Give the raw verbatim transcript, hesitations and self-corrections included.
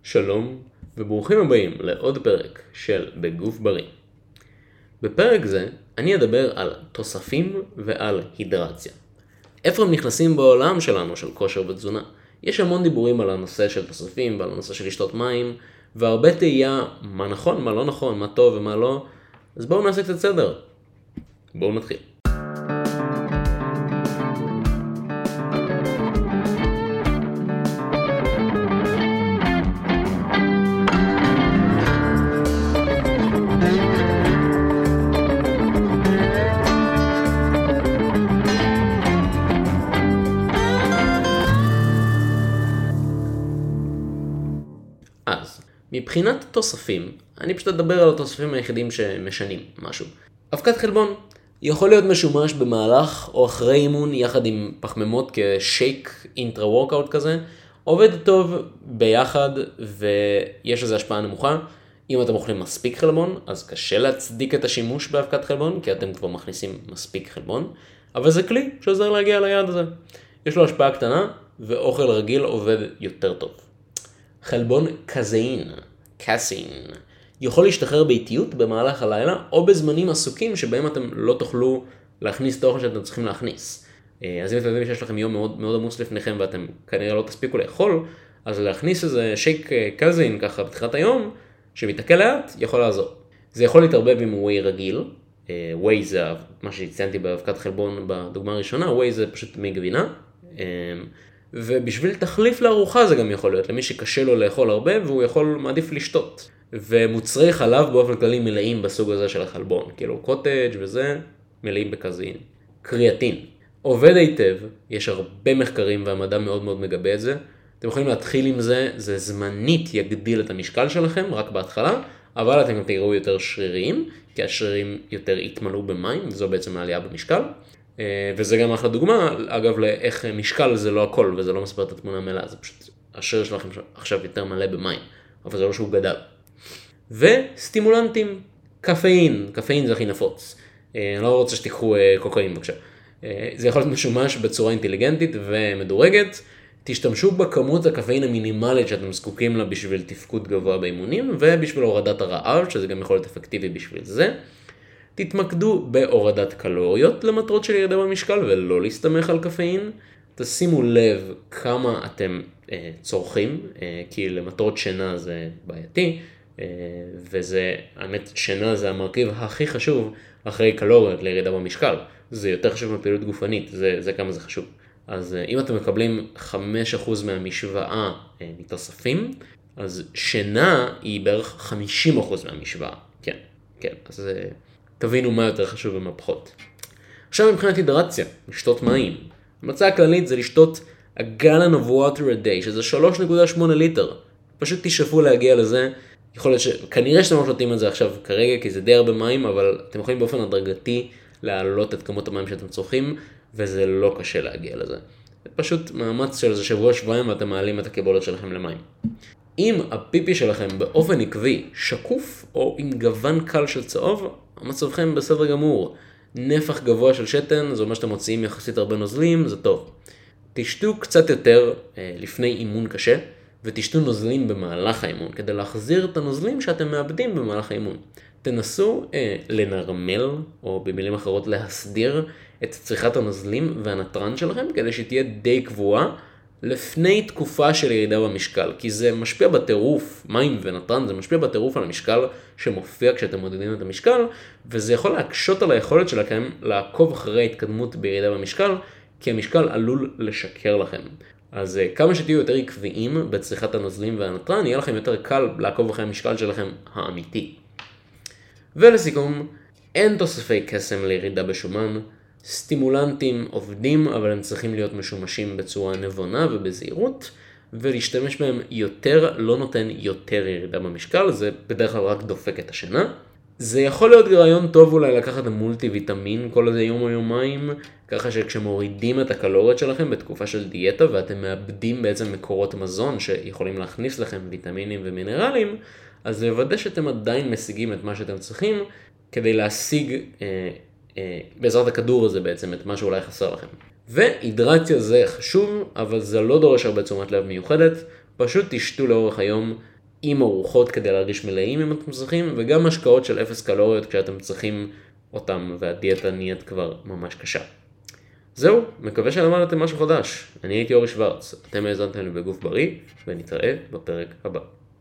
שלום וברוכים הבאים לעוד פרק של בגוף בריא. בפרק זה אני אדבר על תוספים ועל הידרציה. איפה הם נכנסים בעולם שלנו של כושר ותזונה? יש המון דיבורים על הנושא של תוספים ועל הנושא של לשתות מים, והרבה תהייה מה נכון, מה לא נכון, מה טוב ומה לא. אז בואו נעשה קצת סדר. בואו נתחיל. אז, מבחינת תוספים, אני פשוט אדבר על התוספים היחידים שמשנים משהו. אבקת חלבון יכול להיות משומש במהלך או אחרי אימון יחד עם פחמימות כשייק אינטרה-וורקאוט כזה. עובד טוב ביחד ויש לזה השפעה נמוכה. אם אתם אוכלים מספיק חלבון, אז קשה להצדיק את השימוש באבקת חלבון, כי אתם כבר מכניסים מספיק חלבון. אבל זה כלי שעוזר להגיע ליעד הזה. יש לו השפעה קטנה ואוכל רגיל עובד יותר טוב. חלבון קזאין, קאסין, יכול להשתחרר באיטיות במהלך הלילה או בזמנים עסוקים שבהם אתם לא תוכלו להכניס את האוכל שאתם צריכים להכניס. אז אם אתם יודעים שיש לכם יום מאוד, מאוד עמוס לפניכם ואתם כנראה לא תספיקו לאכול, אז להכניס איזה שייק קזאין ככה בתחילת היום שמתעכל לאט יכול לעזור. זה יכול להתערבב עם ווי רגיל. ווי זה מה שציינתי באבקת חלבון בדוגמה הראשונה, ווי זה פשוט מי גבינה. ובשביל תחליף לארוחה זה גם יכול להיות, למי שקשה לו לאכול הרבה והוא יכול מעדיף לשתות. ומוצרי חלב באופן כללי מלאים בסוג הזה של החלבון, כאילו קוטג' וזה מלאים בקזאין. קריאטין, עובד היטב, יש הרבה מחקרים והמדע מאוד מאוד מגבה את זה. אתם יכולים להתחיל עם זה, זה זמנית יגדיל את המשקל שלכם רק בהתחלה, אבל אתם גם תראו יותר שרירים, כי השרירים יותר יתמלאו במים, וזו בעצם העלייה במשקל. וזה גם אחלה דוגמה, אגב, לאיך משקל זה לא הכל, וזה לא מספר את התמונה המלאה, זה פשוט השריר שלכם עכשיו יותר מלא במים, אבל זה לא שהוא גדל. וסטימולנטים, קפאין, קפאין זה הכי נפוץ. אני לא רוצה שתיקחו קוקאין בבקשה. זה יכול להיות משומש בצורה אינטליגנטית ומדורגת. תשתמשו בכמות הקפאין המינימלית שאתם זקוקים לה בשביל תפקוד גבוה באימונים, ובשביל הורדת הרעב, שזה גם יכול להיות אפקטיבי בשביל זה. תתמקדו בהורדת קלוריות למטרות של ירידה במשקל ולא להסתמך על קפאין. תשימו לב כמה אתם אה, צורכים, אה, כי למטרות שינה זה בעייתי, אה, וזה, האמת, שינה זה המרכיב הכי חשוב אחרי קלוריות לירידה במשקל. זה יותר חשוב מפעילות גופנית, זה, זה כמה זה חשוב. אז אה, אם אתם מקבלים חמישה אחוז מהמשוואה אה, מתוספים, אז שינה היא בערך חמישים אחוז מהמשוואה. כן, כן, אז אה, תבינו מה יותר חשוב ומה פחות. עכשיו מבחינת הידרציה, לשתות מים. המצאה הכללית זה לשתות a gallon of water a day, שזה שלוש נקודה שמונה ליטר. פשוט תשאפו להגיע לזה. יכול להיות שכנראה שאתם לא שותים את זה עכשיו כרגע, כי זה די הרבה מים, אבל אתם יכולים באופן הדרגתי להעלות את כמות המים שאתם צורכים, וזה לא קשה להגיע לזה. זה פשוט מאמץ של איזה שבוע שבועיים ואתם מעלים את הקיבולת שלכם למים. אם הפיפי שלכם באופן עקבי שקוף או עם גוון קל של צהוב, המצבכם בסדר גמור. נפח גבוה של שתן, זה אומר שאתם מוציאים יחסית הרבה נוזלים, זה טוב. תשתו קצת יותר אה, לפני אימון קשה, ותשתו נוזלים במהלך האימון, כדי להחזיר את הנוזלים שאתם מאבדים במהלך האימון. תנסו אה, לנרמל, או במילים אחרות להסדיר, את צריכת הנוזלים והנטרן שלכם, כדי שתהיה די קבועה, לפני תקופה של ירידה במשקל, כי זה משפיע בטירוף, מים ונטרן, זה משפיע בטירוף על המשקל שמופיע כשאתם מודדים את המשקל, וזה יכול להקשות על היכולת שלכם לעקוב אחרי התקדמות בירידה במשקל, כי המשקל עלול לשקר לכם. אז כמה שתהיו יותר עקביים בצריכת הנוזלים והנטרן, יהיה לכם יותר קל לעקוב אחרי המשקל שלכם האמיתי. ולסיכום, אין תוספי קסם לירידה בשומן, סטימולנטים עובדים, אבל הם צריכים להיות משומשים בצורה נבונה ובזהירות, ולהשתמש בהם יותר לא נותן יותר ירידה במשקל, זה בדרך כלל רק דופק את השינה. זה יכול להיות רעיון טוב אולי לקחת מולטי ויטמין כל איזה יום או יומיים, ככה שכשמורידים את הקלוריות שלכם בתקופה של דיאטה, ואתם מאבדים בעצם מקורות מזון שיכולים להכניס לכם ויטמינים ומינרלים, אז לוודא שאתם עדיין משיגים את מה שאתם צריכים, כדי להשיג אה, בעזרת הכדור הזה בעצם את מה שאולי חסר לכם. והידרציה זה חשוב, אבל זה לא דורש הרבה תשומת לב מיוחדת, פשוט תשתו לאורך היום עם ארוחות כדי להרגיש מלאים אם אתם צריכים, וגם השקעות של אפס קלוריות כשאתם צריכים אותם והדיאטה נהיית כבר ממש קשה. זהו, מקווה שלמדתם משהו חדש. אני הייתי אורי שוורץ, אתם האזנתם לי בגוף בריא, ונתראה בפרק הבא.